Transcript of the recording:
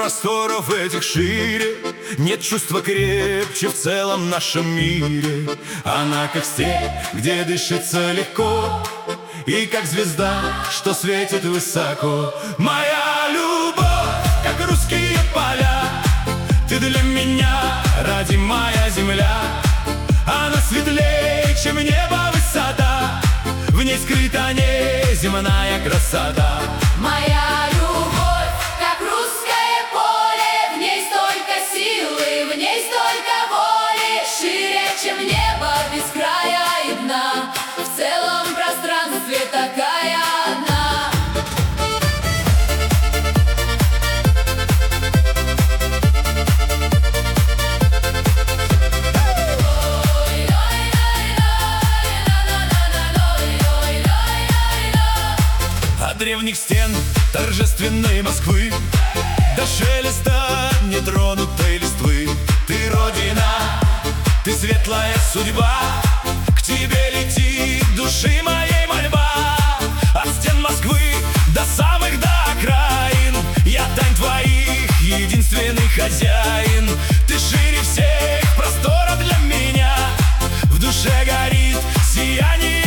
просторов этих шире нет чувства крепче в целом нашем мире. Она как степь, где дышится легко, и как звезда, что светит высоко. Моя любовь, как русские поля, ты для меня, родимая земля. Она светлее, чем небо высота, в ней скрыта неземная красота. Моя любовь, как русское поле, в ней столько силы, в ней столько воли, шире, чем небо без края и дна, в целом пространстве такая одна. От древних стен торжественной Москвы до шелеста нетронутой листвы. Ты родина, ты светлая судьба, к тебе летит души моей мольба. От стен Москвы до самых до окраин я тайн твоих единственный хозяин. Ты шире всех просторов для меня, в душе горит сияние